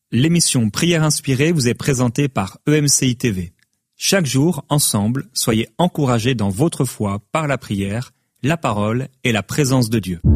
L'émission Prière inspirée vous est présentée par EMCI TV. Chaque jour, ensemble, soyez encouragés dans votre foi par la prière, la parole et la présence de Dieu.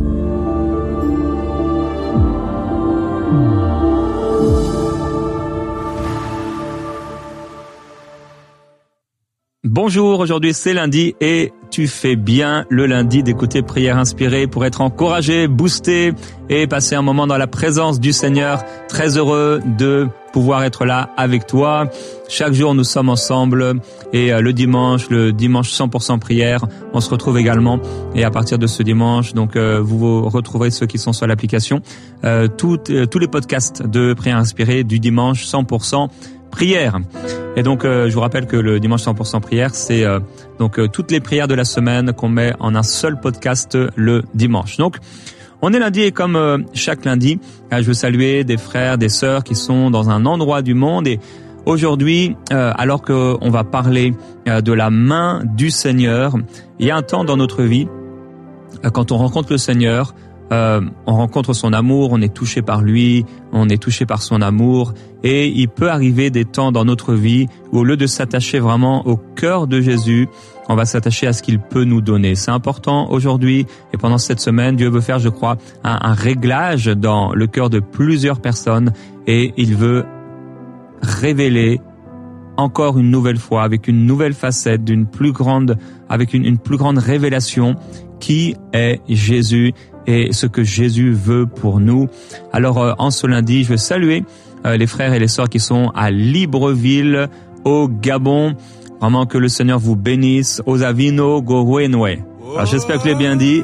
Bonjour, aujourd'hui c'est lundi et tu fais bien le lundi d'écouter Prière inspirée pour être encouragé, boosté et passer un moment dans la présence du Seigneur. Très heureux de pouvoir être là avec toi. Chaque jour nous sommes ensemble et le dimanche 100% prière, on se retrouve également et à partir de ce dimanche, donc vous retrouverez ceux qui sont sur l'application, tous les podcasts de Prière inspirée du dimanche 100% prière. Et donc je vous rappelle que le dimanche 100% prière, c'est toutes les prières de la semaine qu'on met en un seul podcast le dimanche. Donc on est lundi et comme chaque lundi, je veux saluer des frères, des sœurs qui sont dans un endroit du monde. Et aujourd'hui, alors qu'on va parler de la main du Seigneur, il y a un temps dans notre vie, quand on rencontre le Seigneur, on rencontre son amour, on est touché par lui, on est touché par son amour, et il peut arriver des temps dans notre vie où au lieu de s'attacher vraiment au cœur de Jésus, on va s'attacher à ce qu'il peut nous donner. C'est important aujourd'hui et pendant cette semaine, Dieu veut faire, je crois, un réglage dans le cœur de plusieurs personnes et il veut révéler encore une nouvelle fois, avec une nouvelle facette, avec une plus grande révélation, qui est Jésus et ce que Jésus veut pour nous. Alors, en ce lundi, je veux saluer les frères et les sœurs qui sont à Libreville, au Gabon. Vraiment que le Seigneur vous bénisse. Ozavino Gowenwe. Alors, j'espère que je l'ai bien dit.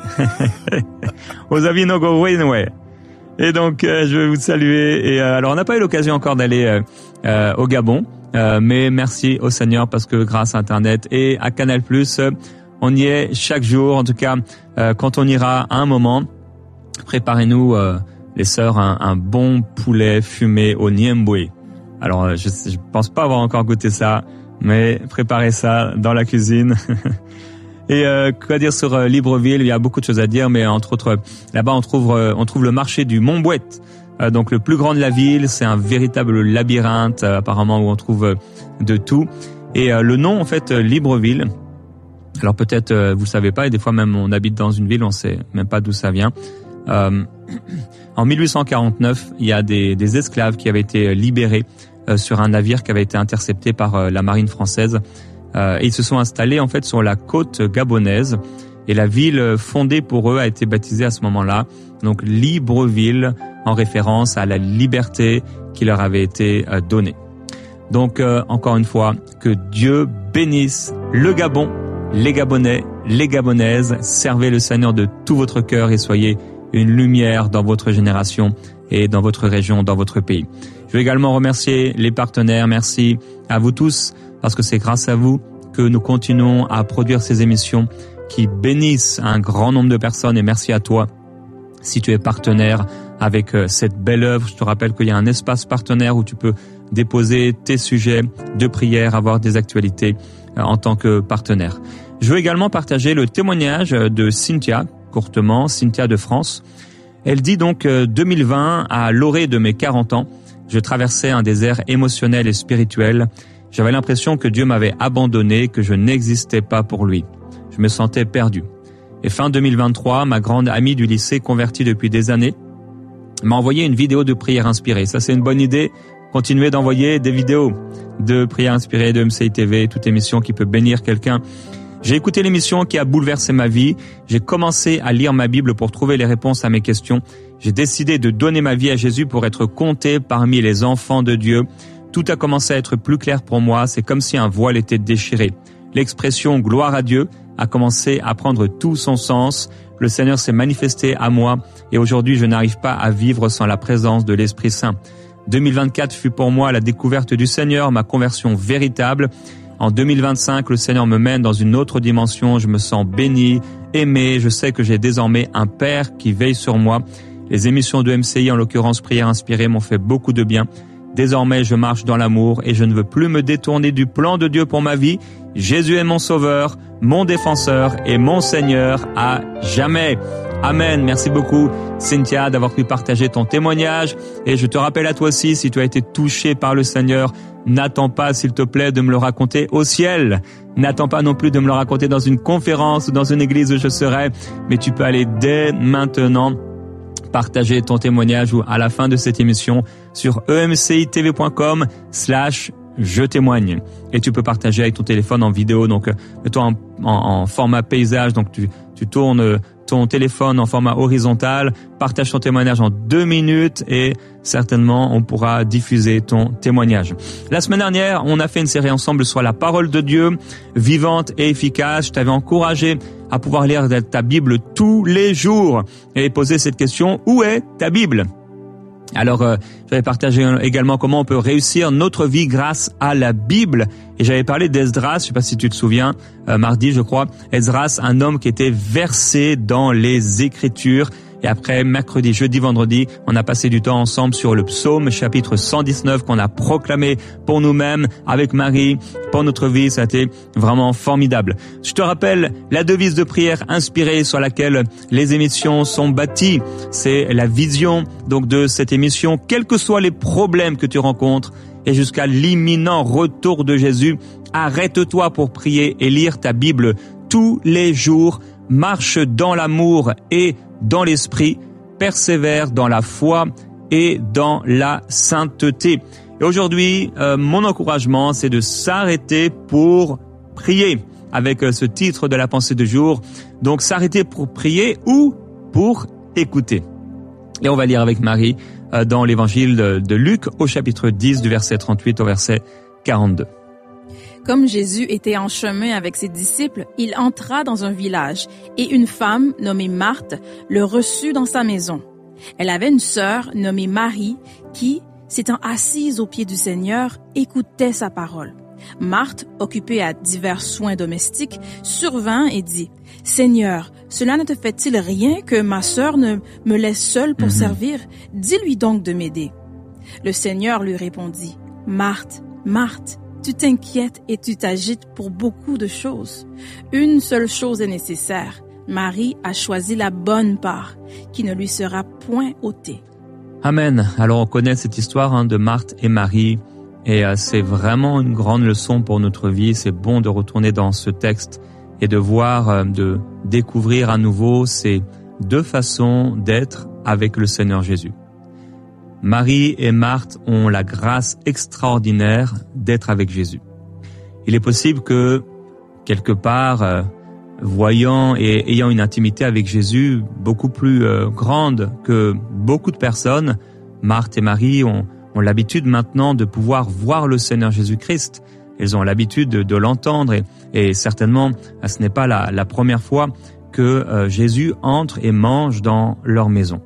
Ozavino Gowenwe. Et donc, je vais vous saluer. Et alors, on n'a pas eu l'occasion encore d'aller au Gabon, mais merci au Seigneur parce que grâce à Internet et à Canal+, on y est chaque jour. En tout cas, quand on ira à un moment, préparez-nous, les sœurs, un bon poulet fumé au niemboué. Alors, je pense pas avoir encore goûté ça, mais préparez ça dans la cuisine. Et quoi dire sur Libreville? Il y a beaucoup de choses à dire, mais entre autres, là-bas, on trouve le marché du Montbouet. Donc, le plus grand de la ville. C'est un véritable labyrinthe, apparemment, où on trouve de tout. Et le nom, en fait, Libreville. Alors peut-être vous le savez pas, et des fois même on habite dans une ville, on sait même pas d'où ça vient. En 1849, il y a des esclaves qui avaient été libérés sur un navire qui avait été intercepté par la marine française. Et ils se sont installés en fait sur la côte gabonaise et la ville fondée pour eux a été baptisée à ce moment-là, donc Libreville, en référence à la liberté qui leur avait été donnée. Donc encore une fois, que Dieu bénisse le Gabon, les Gabonais, les Gabonaises, servez le Seigneur de tout votre cœur et soyez une lumière dans votre génération et dans votre région, dans votre pays. Je veux également remercier les partenaires. Merci à vous tous parce que c'est grâce à vous que nous continuons à produire ces émissions qui bénissent un grand nombre de personnes et merci à toi si tu es partenaire avec cette belle œuvre. Je te rappelle qu'il y a un espace partenaire où tu peux déposer tes sujets de prière, avoir des actualités en tant que partenaire. Je veux également partager le témoignage de Cynthia, courtement, Cynthia de France. Elle dit donc 2020, à l'orée de mes 40 ans, je traversais un désert émotionnel et spirituel. J'avais l'impression que Dieu m'avait abandonné, que je n'existais pas pour lui. Je me sentais perdu. Et fin 2023, ma grande amie du lycée, convertie depuis des années, m'a envoyé une vidéo de prière inspirée. Ça, c'est une bonne idée. Continuez d'envoyer des vidéos de prière inspirée de EMCI TV, toute émission qui peut bénir quelqu'un. J'ai écouté l'émission qui a bouleversé ma vie. J'ai commencé à lire ma Bible pour trouver les réponses à mes questions. J'ai décidé de donner ma vie à Jésus pour être compté parmi les enfants de Dieu. Tout a commencé à être plus clair pour moi. C'est comme si un voile était déchiré. L'expression « gloire à Dieu » a commencé à prendre tout son sens. Le Seigneur s'est manifesté à moi et aujourd'hui, je n'arrive pas à vivre sans la présence de l'Esprit Saint. 2024 fut pour moi la découverte du Seigneur, ma conversion véritable. En 2025, le Seigneur me mène dans une autre dimension. Je me sens béni, aimé. Je sais que j'ai désormais un Père qui veille sur moi. Les émissions de MCI, en l'occurrence Prière inspirée, m'ont fait beaucoup de bien. Désormais, je marche dans l'amour et je ne veux plus me détourner du plan de Dieu pour ma vie. Jésus est mon sauveur, mon défenseur et mon Seigneur à jamais. Amen. Merci beaucoup, Cynthia, d'avoir pu partager ton témoignage. Et je te rappelle à toi aussi, si tu as été touché par le Seigneur, n'attends pas, s'il te plaît, de me le raconter au ciel. N'attends pas non plus de me le raconter dans une conférence ou dans une église où je serai. Mais tu peux aller dès maintenant partager ton témoignage ou à la fin de cette émission sur emcitv.com/je témoigne. Et tu peux partager avec ton téléphone en vidéo, donc toi en format paysage, donc tu tournes ton téléphone en format horizontal, partage ton témoignage en 2 minutes et certainement on pourra diffuser ton témoignage. La semaine dernière, on a fait une série ensemble sur la parole de Dieu, vivante et efficace. Je t'avais encouragé à pouvoir lire ta Bible tous les jours et poser cette question: où est ta Bible ? Alors, j'avais partagé également comment on peut réussir notre vie grâce à la Bible. Et j'avais parlé d'Esdras, je sais pas si tu te souviens, mardi je crois. Esdras, un homme qui était versé dans les Écritures. Et après, mercredi, jeudi, vendredi, on a passé du temps ensemble sur le psaume chapitre 119 qu'on a proclamé pour nous-mêmes avec Marie, pour notre vie. Ça a été vraiment formidable. Je te rappelle la devise de prière inspirée sur laquelle les émissions sont bâties. C'est la vision donc de cette émission. Quels que soient les problèmes que tu rencontres et jusqu'à l'imminent retour de Jésus, arrête-toi pour prier et lire ta Bible tous les jours. Marche dans l'amour et dans l'esprit, persévère dans la foi et dans la sainteté. Et aujourd'hui, mon encouragement, c'est de s'arrêter pour prier, avec ce titre de la pensée du jour. Donc, s'arrêter pour prier ou pour écouter. Et on va lire avec Marie dans l'évangile de Luc au chapitre 10 du verset 38 au verset 42. Comme Jésus était en chemin avec ses disciples, il entra dans un village et une femme nommée Marthe le reçut dans sa maison. Elle avait une sœur nommée Marie qui, s'étant assise aux pieds du Seigneur, écoutait sa parole. Marthe, occupée à divers soins domestiques, survint et dit: « Seigneur, cela ne te fait-il rien que ma sœur ne me laisse seule pour servir? Dis-lui donc de m'aider. » Le Seigneur lui répondit: « Marthe, Marthe, tu t'inquiètes et tu t'agites pour beaucoup de choses. Une seule chose est nécessaire. Marie a choisi la bonne part, qui ne lui sera point ôtée. » Amen. Alors on connaît cette histoire de Marthe et Marie et c'est vraiment une grande leçon pour notre vie. C'est bon de retourner dans ce texte et de voir, de découvrir à nouveau ces deux façons d'être avec le Seigneur Jésus. Marie et Marthe ont la grâce extraordinaire d'être avec Jésus. Il est possible que, quelque part, voyant et ayant une intimité avec Jésus beaucoup plus grande que beaucoup de personnes, Marthe et Marie ont l'habitude maintenant de pouvoir voir le Seigneur Jésus-Christ. Elles ont l'habitude de l'entendre et certainement, ce n'est pas la première fois que Jésus entre et mange dans leur maison.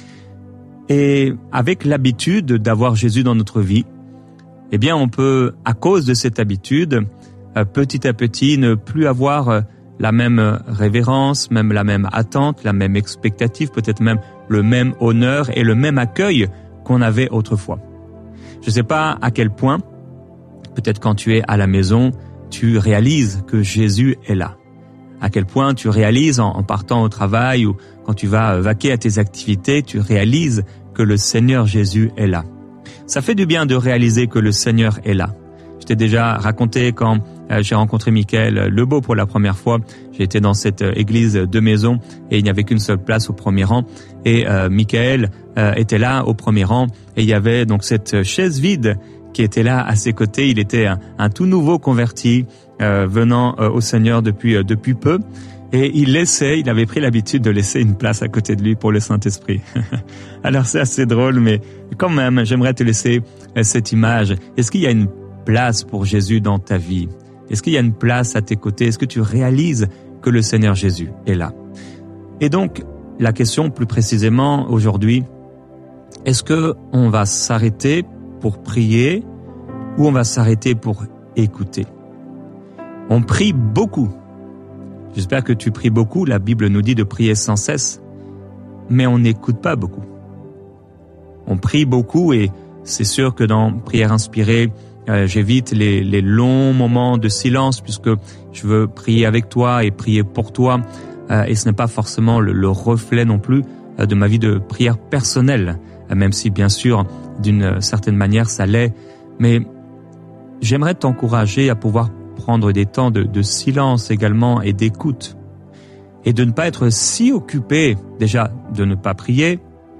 Et avec l'habitude d'avoir Jésus dans notre vie, eh bien, on peut, à cause de cette habitude, petit à petit, ne plus avoir la même révérence, même la même attente, la même expectative, peut-être même le même honneur et le même accueil qu'on avait autrefois. Je ne sais pas à quel point, peut-être quand tu es à la maison, tu réalises que Jésus est là. À quel point tu réalises en partant au travail ou quand tu vas vaquer à tes activités, tu réalises que le Seigneur Jésus est là. Ça fait du bien de réaliser que le Seigneur est là. Je t'ai déjà raconté quand j'ai rencontré Michael Lebeau pour la première fois. J'ai été dans cette église de maison et il n'y avait qu'une seule place au premier rang. Et Michael était là au premier rang et il y avait donc cette chaise vide qui était là à ses côtés. Il était un tout nouveau converti venant au Seigneur depuis peu. Et il avait pris l'habitude de laisser une place à côté de lui pour le Saint-Esprit. Alors c'est assez drôle, mais quand même, j'aimerais te laisser cette image. Est-ce qu'il y a une place pour Jésus dans ta vie? Est-ce qu'il y a une place à tes côtés? Est-ce que tu réalises que le Seigneur Jésus est là? Et donc, la question plus précisément aujourd'hui, est-ce que on va s'arrêter pour prier ou on va s'arrêter pour écouter? On prie beaucoup. J'espère que tu pries beaucoup. La Bible nous dit de prier sans cesse, mais on n'écoute pas beaucoup. On prie beaucoup et C'est sûr que dans prière inspirée, j'évite les longs moments de silence puisque je veux prier avec toi et prier pour toi. Et ce n'est pas forcément le reflet non plus de ma vie de prière personnelle, même si bien sûr, d'une certaine manière, ça l'est. Mais j'aimerais t'encourager à pouvoir prendre des temps de silence également et d'écoute. Et de ne pas être si occupé, déjà de ne pas prier,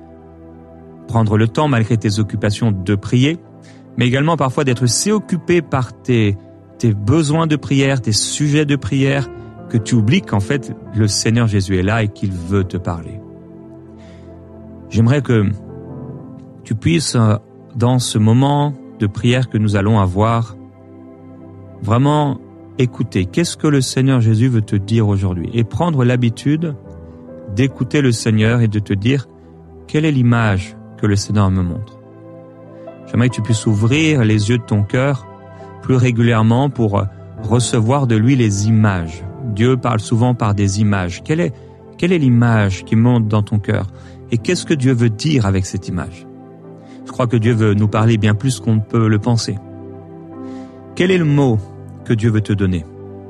prendre le temps malgré tes occupations de prier, mais également parfois d'être si occupé par tes besoins de prière, tes sujets de prière, que tu oublies qu'en fait le Seigneur Jésus est là et qu'il veut te parler. J'aimerais que tu puisses, dans ce moment de prière que nous allons avoir, vraiment écouter qu'est-ce que le Seigneur Jésus veut te dire aujourd'hui et prendre l'habitude d'écouter le Seigneur et de te dire quelle est l'image que le Seigneur me montre. J'aimerais que tu puisses ouvrir les yeux de ton cœur plus régulièrement pour recevoir de lui les images. Dieu parle souvent par des images. Quelle est l'image qui monte dans ton cœur? Et qu'est-ce que Dieu veut dire avec cette image? Je crois que Dieu veut nous parler bien plus qu'on ne peut le penser. Quel est le mot que Dieu veut te donner?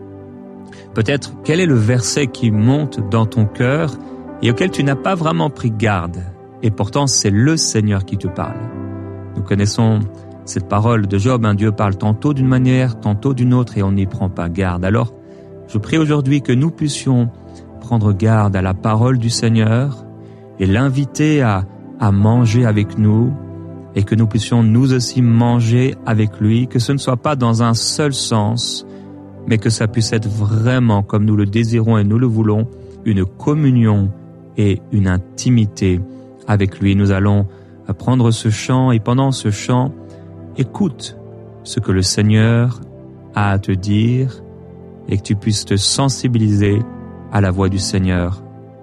Peut-être quel est le verset qui monte dans ton cœur et auquel tu n'as pas vraiment pris garde? Et pourtant, c'est le Seigneur qui te parle. Nous connaissons cette parole de Job, Dieu parle tantôt d'une manière, tantôt d'une autre, et on n'y prend pas garde. Alors, je prie aujourd'hui que nous puissions prendre garde à la parole du Seigneur et l'inviter à manger avec nous, et que nous puissions nous aussi manger avec lui, que ce ne soit pas dans un seul sens, mais que ça puisse être vraiment, comme nous le désirons et nous le voulons, une communion et une intimité avec lui. Nous allons prendre ce chant, et pendant ce chant, écoute ce que le Seigneur a à te dire et que tu puisses te sensibiliser à la voix du Seigneur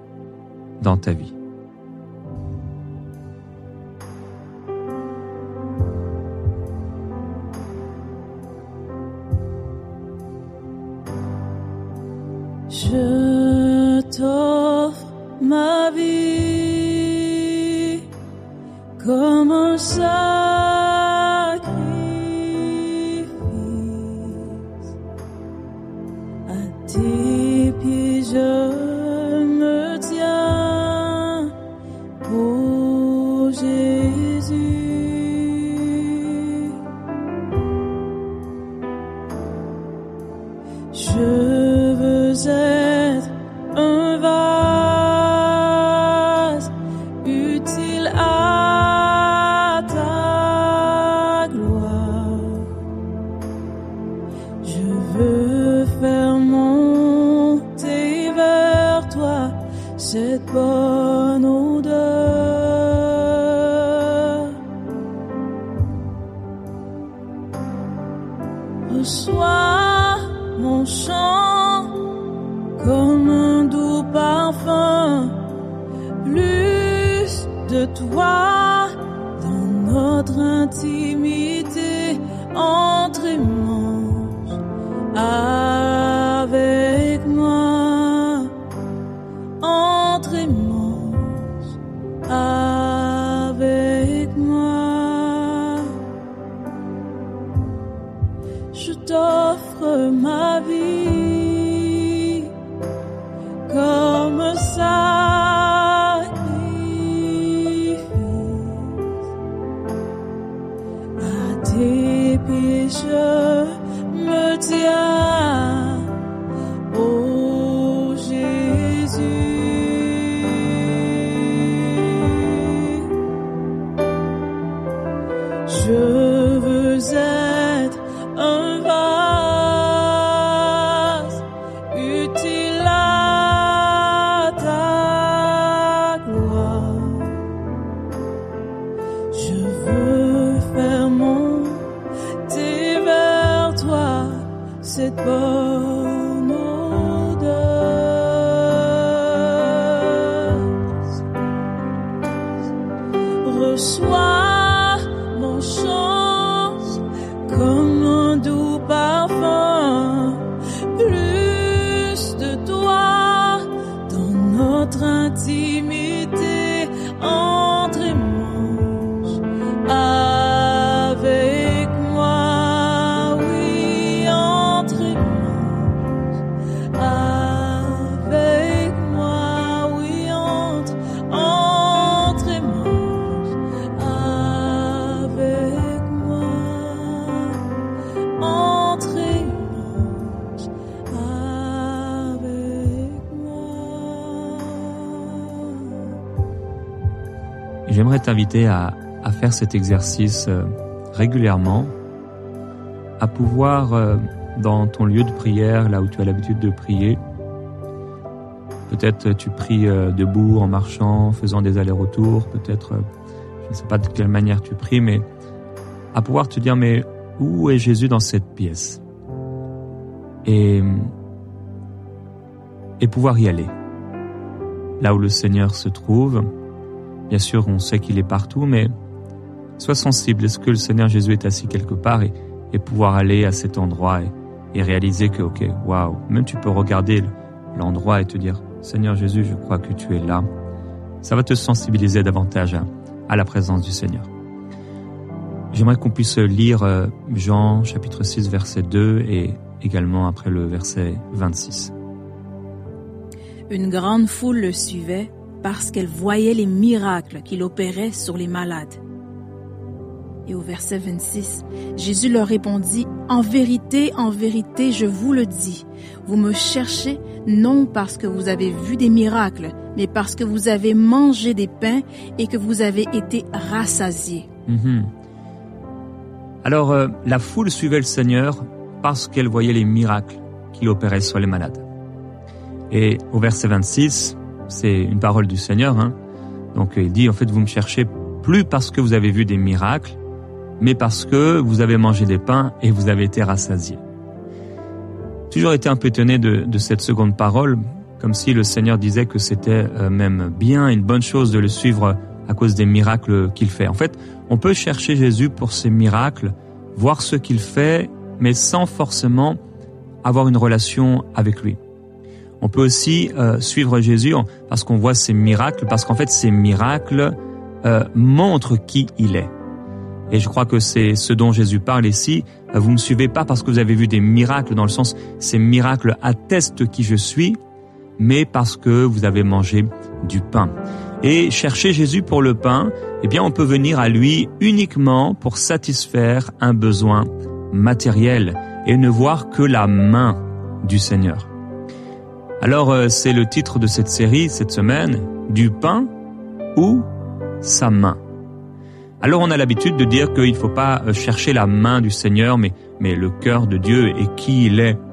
dans ta vie. Je t'offre ma vie comme un sacrifice. À tes pieds je me tiens, ô Jésus. Je veux être un vase utile à ta gloire. Je veux faire monter vers toi cette bonne odeur. Reçois mon chant comme un doux parfum, plus de toi dans notre intimité, entre et mange avec moi, entre et mange avec moi. Je t'offre ma vie comme un sacrifice. À tes pieds je me tiens, ô Jésus. Je veux être un vase utile à ta gloire. Je veux faire monter vers toi cette bonne odeur. Reçois mon chant j'aimerais t'inviter à faire cet exercice régulièrement, à pouvoir, dans ton lieu de prière, là où tu as l'habitude de prier, peut-être tu pries debout, en marchant, en faisant des allers-retours, peut-être, je ne sais pas de quelle manière tu pries, mais à pouvoir te dire, mais où est Jésus dans cette pièce ? Et pouvoir y aller. Là où le Seigneur se trouve, bien sûr, on sait qu'il est partout, mais sois sensible. Est-ce que le Seigneur Jésus est assis quelque part et pouvoir aller à cet endroit et réaliser que, ok, waouh, même tu peux regarder l'endroit et te dire, Seigneur Jésus, je crois que tu es là. Ça va te sensibiliser davantage à la présence du Seigneur. J'aimerais qu'on puisse lire Jean chapitre 6 verset 2 et également après le verset 26. Une grande foule le suivait parce qu'elle voyait les miracles qu'il opérait sur les malades. Et au verset 26, Jésus leur répondit, « En vérité, je vous le dis, vous me cherchez non parce que vous avez vu des miracles, mais parce que vous avez mangé des pains et que vous avez été rassasiés. » Alors, la foule suivait le Seigneur parce qu'elle voyait les miracles qu'il opérait sur les malades. Et au verset 26, c'est une parole du Seigneur. Donc il dit, en fait, vous me cherchez plus parce que vous avez vu des miracles, mais parce que vous avez mangé des pains et vous avez été rassasiés. J'ai toujours été un peu étonné de cette seconde parole, comme si le Seigneur disait que c'était même bien, une bonne chose de le suivre à cause des miracles qu'il fait. En fait, on peut chercher Jésus pour ses miracles, voir ce qu'il fait, mais sans forcément avoir une relation avec lui. On peut aussi suivre Jésus parce qu'on voit ses miracles, parce qu'en fait, ces miracles montrent qui il est. Et je crois que c'est ce dont Jésus parle ici. Vous me suivez pas parce que vous avez vu des miracles, dans le sens, ces miracles attestent qui je suis, mais parce que vous avez mangé du pain. Et chercher Jésus pour le pain, eh bien, on peut venir à lui uniquement pour satisfaire un besoin matériel et ne voir que la main du Seigneur. Alors, c'est le titre de cette série, cette semaine, du pain ou sa main. Alors, on a l'habitude de dire qu'il ne faut pas chercher la main du Seigneur, mais le cœur de Dieu et qui il est.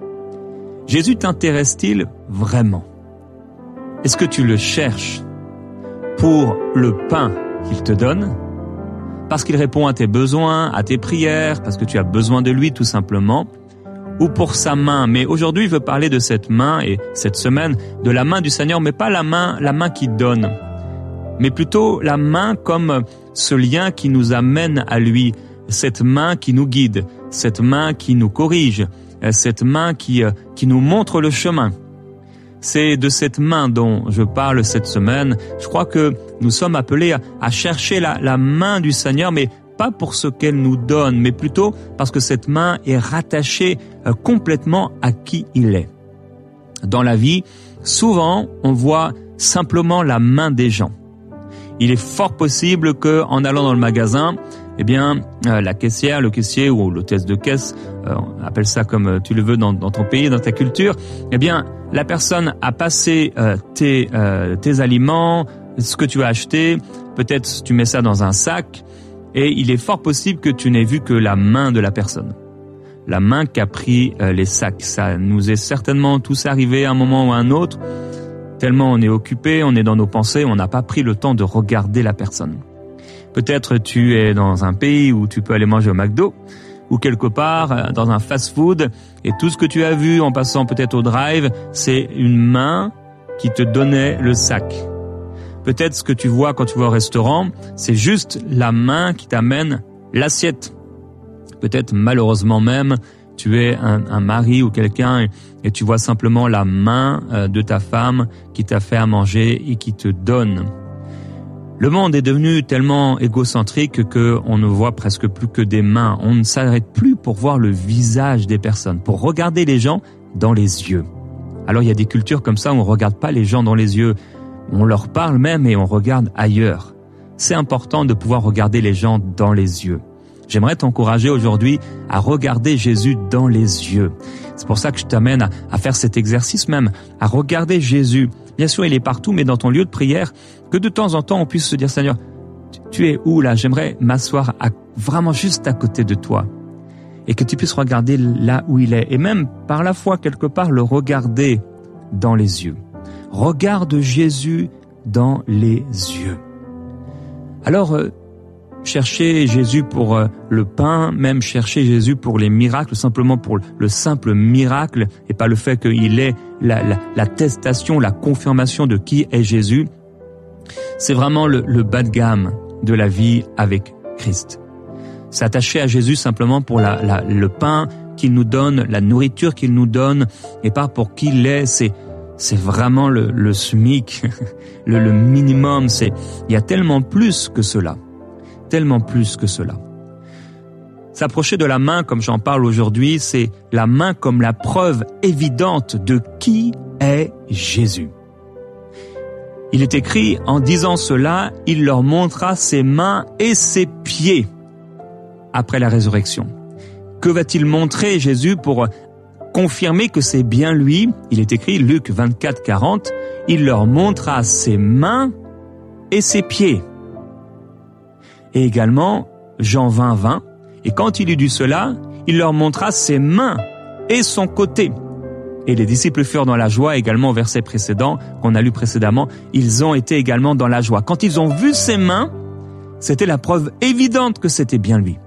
Jésus t'intéresse-t-il vraiment? Est-ce que tu le cherches pour le pain qu'il te donne? Parce qu'il répond à tes besoins, à tes prières, parce que tu as besoin de lui tout simplement, ou pour sa main. Mais aujourd'hui, je veux parler de cette main et cette semaine, de la main du Seigneur, mais pas la main qui donne, mais plutôt la main comme ce lien qui nous amène à lui, cette main qui nous guide, cette main qui nous corrige, cette main qui nous montre le chemin. C'est de cette main dont je parle cette semaine. Je crois que nous sommes appelés à chercher la main du Seigneur, mais pas pour ce qu'elle nous donne, mais plutôt parce que cette main est rattachée complètement à qui il est. Dans la vie, souvent, on voit simplement la main des gens. Il est fort possible que, en allant dans le magasin, eh bien, la caissière, le caissier ou l'hôtesse de caisse, appelle ça comme tu le veux dans ton pays, dans ta culture, eh bien, la personne a passé tes aliments, ce que tu as acheté, peut-être tu mets ça dans un sac, et il est fort possible que tu n'aies vu que la main de la personne. La main qui a pris les sacs. Ça nous est certainement tous arrivé à un moment ou à un autre, tellement on est occupé, on est dans nos pensées, on n'a pas pris le temps de regarder la personne. Peut-être tu es dans un pays où tu peux aller manger au McDo, ou quelque part dans un fast-food, et tout ce que tu as vu en passant peut-être au drive, c'est une main qui te donnait le sac. Peut-être ce que tu vois quand tu vas au restaurant, c'est juste la main qui t'amène l'assiette. Peut-être malheureusement même, tu es un mari ou quelqu'un et tu vois simplement la main de ta femme qui t'a fait à manger et qui te donne. Le monde est devenu tellement égocentrique qu'on ne voit presque plus que des mains. On ne s'arrête plus pour voir le visage des personnes, pour regarder les gens dans les yeux. Alors il y a des cultures comme ça où on ne regarde pas les gens dans les yeux. On leur parle même et on regarde ailleurs. C'est important de pouvoir regarder les gens dans les yeux. J'aimerais t'encourager aujourd'hui à regarder Jésus dans les yeux. C'est pour ça que je t'amène à faire cet exercice même, à regarder Jésus. Bien sûr, il est partout, mais dans ton lieu de prière, que de temps en temps, on puisse se dire, Seigneur, tu es où là? J'aimerais m'asseoir vraiment juste à côté de toi et que tu puisses regarder là où il est et même par la foi quelque part le regarder dans les yeux. Regarde Jésus dans les yeux. Alors, chercher Jésus pour le pain, même chercher Jésus pour les miracles, simplement pour le simple miracle et pas le fait qu'il ait l'attestation, la confirmation de qui est Jésus, c'est vraiment le bas de gamme de la vie avec Christ. S'attacher à Jésus simplement pour le pain qu'il nous donne, la nourriture qu'il nous donne, et pas pour qui il est, c'est vraiment le SMIC, le minimum. Il y a tellement plus que cela. Tellement plus que cela. S'approcher de la main, comme j'en parle aujourd'hui, c'est la main comme la preuve évidente de qui est Jésus. Il est écrit, en disant cela, il leur montra ses mains et ses pieds après la résurrection. Que va-t-il montrer Jésus pour confirmer que c'est bien lui? Il est écrit, Luc 24, 40, il leur montra ses mains et ses pieds. Et également, Jean 20, 20, et quand il eut dit cela, il leur montra ses mains et son côté. Et les disciples furent dans la joie, également au verset précédent, qu'on a lu précédemment, ils ont été également dans la joie. Quand ils ont vu ses mains, c'était la preuve évidente que c'était bien lui.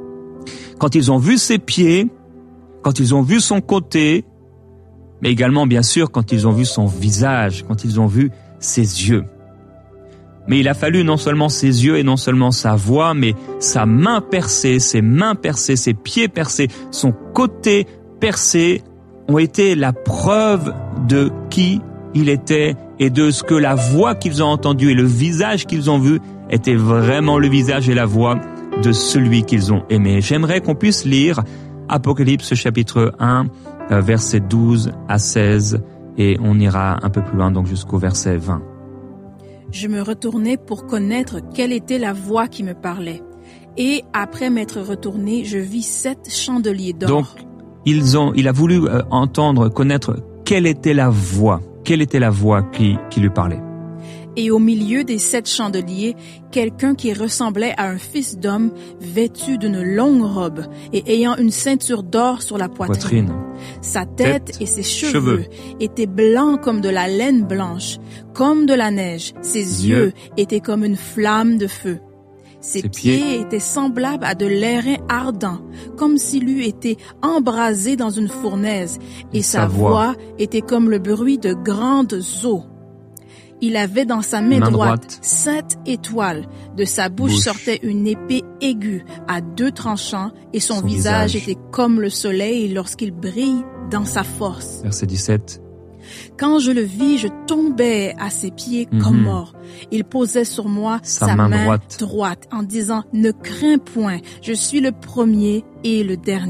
Quand ils ont vu ses pieds, quand ils ont vu son côté, mais également bien sûr quand ils ont vu son visage, quand ils ont vu ses yeux. Mais il a fallu non seulement ses yeux et non seulement sa voix, mais sa main percée, ses mains percées, ses pieds percés, son côté percé ont été la preuve de qui il était et de ce que la voix qu'ils ont entendue et le visage qu'ils ont vu était vraiment le visage et la voix de celui qu'ils ont aimé. J'aimerais qu'on puisse lire Apocalypse chapitre 1, versets 12 à 16 et on ira un peu plus loin, donc jusqu'au verset 20. Je me retournai pour connaître quelle était la voix qui me parlait. Et après m'être retourné, je vis 7 chandeliers d'or. Donc, il a voulu entendre, connaître quelle était la voix qui lui parlait. Et au milieu des 7 chandeliers, quelqu'un qui ressemblait à un fils d'homme, vêtu d'une longue robe et ayant une ceinture d'or sur la poitrine. Sa tête et ses cheveux étaient blancs comme de la laine blanche, comme de la neige. Ses yeux étaient comme une flamme de feu. Ses pieds étaient semblables à de l'airain ardent, comme s'il eût été embrasé dans une fournaise, et sa voix était comme le bruit de grandes eaux. Il avait dans sa main droite 7 étoiles. De sa bouche sortait une épée aiguë à 2 tranchants et son visage était comme le soleil lorsqu'il brille dans sa force. Verset 17. Quand je le vis, je tombais à ses pieds comme mort. Il posait sur moi sa main droite en disant « Ne crains point, je suis le premier et le dernier. »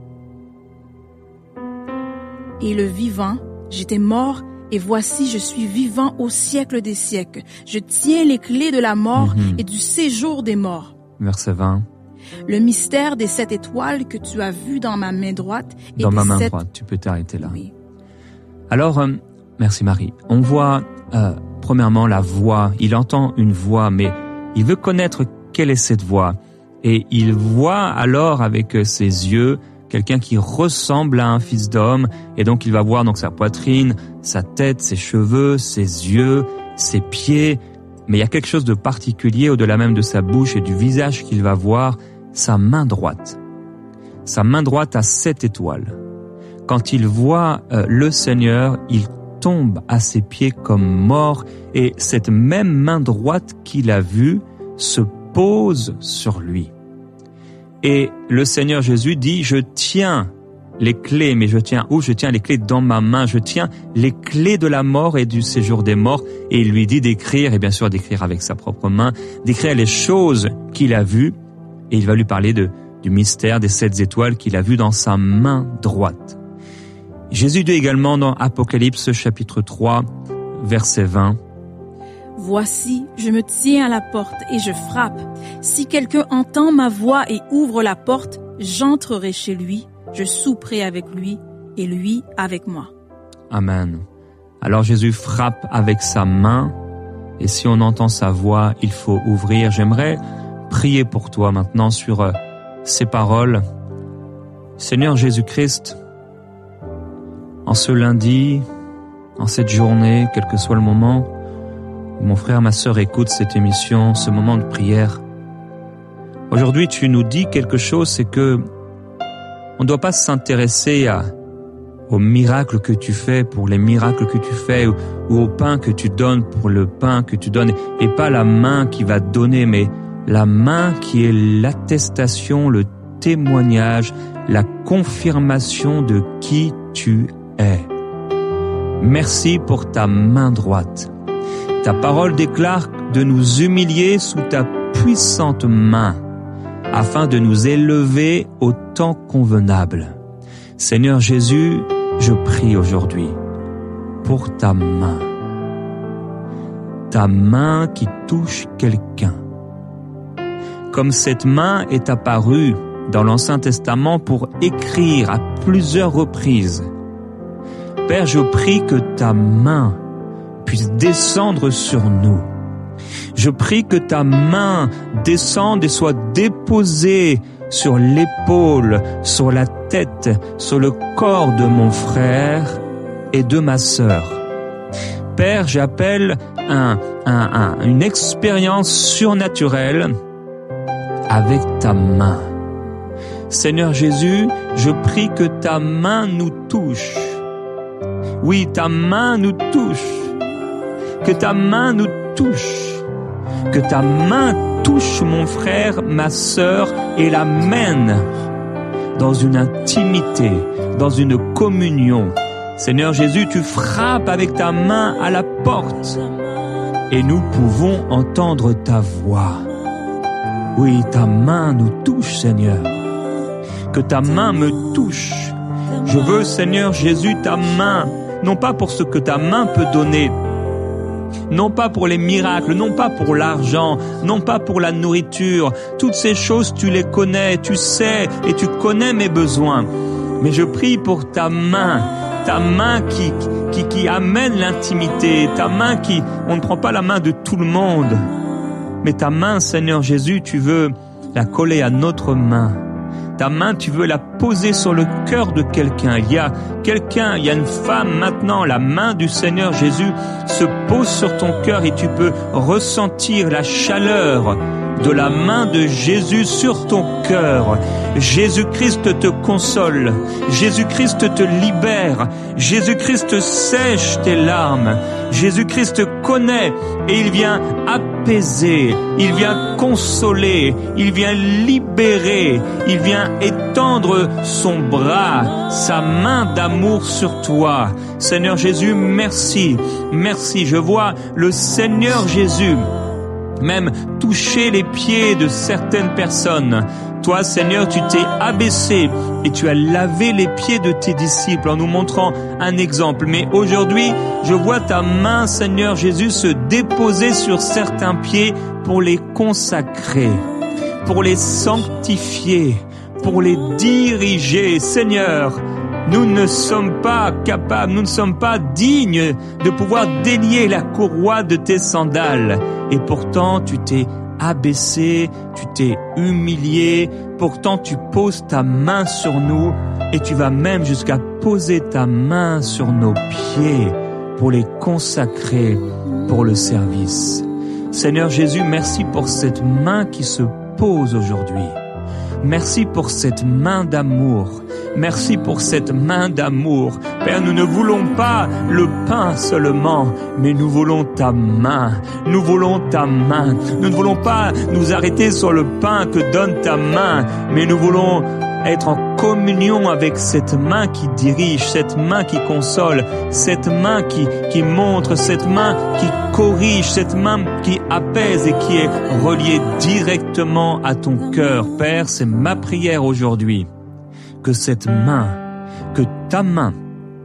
Et le vivant, j'étais mort, et voici, je suis vivant au siècle des siècles. Je tiens les clés de la mort et du séjour des morts. Verset 20. Le mystère des 7 étoiles que tu as vu dans ma main droite. Dans ma main droite, tu peux t'arrêter là. Oui. Alors, merci Marie. On voit premièrement la voix. Il entend une voix, mais il veut connaître quelle est cette voix. Et il voit alors avec ses yeux quelqu'un qui ressemble à un fils d'homme, et donc il va voir donc sa poitrine, sa tête, ses cheveux, ses yeux, ses pieds, mais il y a quelque chose de particulier au-delà même de sa bouche et du visage qu'il va voir, sa main droite. Sa main droite a 7 étoiles. Quand il voit le Seigneur, il tombe à ses pieds comme mort, et cette même main droite qu'il a vue se pose sur lui. Et le Seigneur Jésus dit, je tiens les clés, mais je tiens où? Je tiens les clés dans ma main, je tiens les clés de la mort et du séjour des morts. Et il lui dit d'écrire, et bien sûr d'écrire avec sa propre main, d'écrire les choses qu'il a vues, et il va lui parler du mystère des 7 étoiles qu'il a vues dans sa main droite. Jésus dit également dans Apocalypse chapitre 3, verset 20, Voici, je me tiens à la porte et je frappe. Si quelqu'un entend ma voix et ouvre la porte, j'entrerai chez lui, je souperai avec lui et lui avec moi. Amen. Alors Jésus frappe avec sa main Et si on entend sa voix, il faut ouvrir. J'aimerais prier pour toi maintenant sur ces paroles. Seigneur Jésus-Christ, en ce lundi, en cette journée, quel que soit le moment où mon frère, ma sœur écoute cette émission, ce moment de prière, aujourd'hui tu nous dis quelque chose, c'est que on ne doit pas s'intéresser aux miracles que tu fais pour les miracles que tu fais ou au pain que tu donnes pour le pain que tu donnes, et pas la main qui va donner, mais la main qui est l'attestation, le témoignage, la confirmation de qui tu es. Merci pour ta main droite. Ta parole déclare de nous humilier sous ta puissante main, afin de nous élever au temps convenable. Seigneur Jésus, je prie aujourd'hui pour ta main qui touche quelqu'un. Comme cette main est apparue dans l'Ancien Testament pour écrire à plusieurs reprises. Père, je prie que ta main puisse descendre sur nous. Je prie que ta main descende et soit déposée sur l'épaule, sur la tête, sur le corps de mon frère et de ma sœur. Père, j'appelle une expérience surnaturelle avec ta main. Seigneur Jésus, je prie que ta main nous touche. Oui, ta main nous touche. Que ta main nous touche. Que ta main touche mon frère, ma sœur et l'amène dans une intimité, dans une communion. Seigneur Jésus, tu frappes avec ta main à la porte et nous pouvons entendre ta voix. Oui, ta main nous touche, Seigneur. Que ta main me touche. Je veux, Seigneur Jésus, ta main, non pas pour ce que ta main peut donner, non pas pour les miracles, non pas pour l'argent, non pas pour la nourriture. Toutes ces choses, tu les connais, tu sais et tu connais mes besoins. Mais je prie pour ta main qui amène l'intimité, ta main qui, on ne prend pas la main de tout le monde, mais ta main, Seigneur Jésus, tu veux la coller à notre main. Ta main, tu veux la poser sur le cœur de quelqu'un. Il y a une femme maintenant, la main du Seigneur Jésus se pose sur ton cœur et tu peux ressentir la chaleur de la main de Jésus sur ton cœur. Jésus-Christ te console. Jésus-Christ te libère. Jésus-Christ sèche tes larmes. Jésus-Christ connaît et il vient apaiser, il vient consoler, il vient libérer, il vient étendre son bras, sa main d'amour sur toi. Seigneur Jésus, merci, merci. Je vois le Seigneur Jésus même toucher les pieds de certaines personnes. Toi, Seigneur, tu t'es abaissé et tu as lavé les pieds de tes disciples en nous montrant un exemple. Mais aujourd'hui, je vois ta main, Seigneur Jésus, se déposer sur certains pieds pour les consacrer, pour les sanctifier, pour les diriger. Seigneur, nous ne sommes pas capables, nous ne sommes pas dignes de pouvoir délier la courroie de tes sandales. Et pourtant, tu t'es abaissé, tu t'es humilié, pourtant tu poses ta main sur nous et tu vas même jusqu'à poser ta main sur nos pieds pour les consacrer pour le service. Seigneur Jésus, merci pour cette main qui se pose aujourd'hui. Merci pour cette main d'amour. Merci pour cette main d'amour. Père, nous ne voulons pas le pain seulement, mais nous voulons ta main. Nous voulons ta main. Nous ne voulons pas nous arrêter sur le pain que donne ta main, mais nous voulons être en communion avec cette main qui dirige, cette main qui console, cette main qui montre, cette main qui corrige, cette main qui apaise et qui est reliée directement à ton cœur. Père, c'est ma prière aujourd'hui, que cette main, que ta main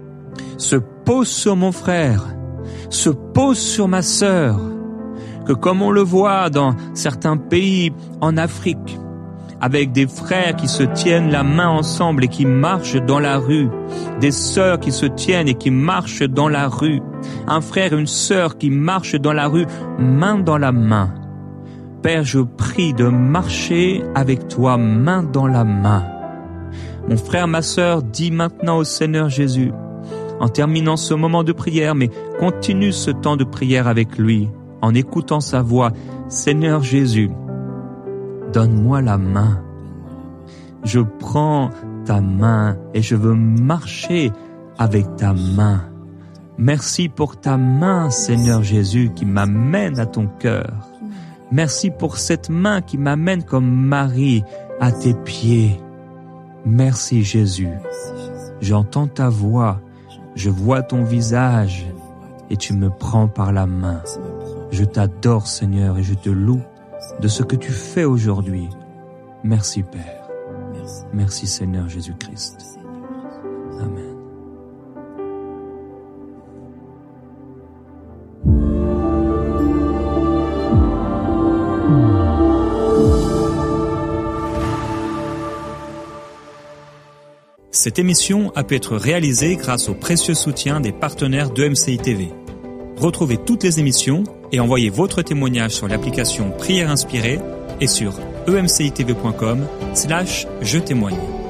se pose sur mon frère, se pose sur ma sœur, que comme on le voit dans certains pays en Afrique, avec des frères qui se tiennent la main ensemble et qui marchent dans la rue, des sœurs qui se tiennent et qui marchent dans la rue, un frère et une sœur qui marchent dans la rue, main dans la main. Père, je prie de marcher avec toi, main dans la main. Mon frère, ma sœur, dis maintenant au Seigneur Jésus, en terminant ce moment de prière, mais continue ce temps de prière avec lui, en écoutant sa voix. Seigneur Jésus, donne-moi la main. Je prends ta main et je veux marcher avec ta main. Merci pour ta main, Seigneur Jésus, qui m'amène à ton cœur. Merci pour cette main qui m'amène comme Marie à tes pieds. Merci Jésus. J'entends ta voix, je vois ton visage et tu me prends par la main. Je t'adore Seigneur et je te loue de ce que tu fais aujourd'hui. Merci Père. Merci Seigneur Jésus-Christ. Amen. Cette émission a pu être réalisée grâce au précieux soutien des partenaires d'EMCI TV. Retrouvez toutes les émissions et envoyez votre témoignage sur l'application Prière Inspirée et sur emcitv.com/je témoigne.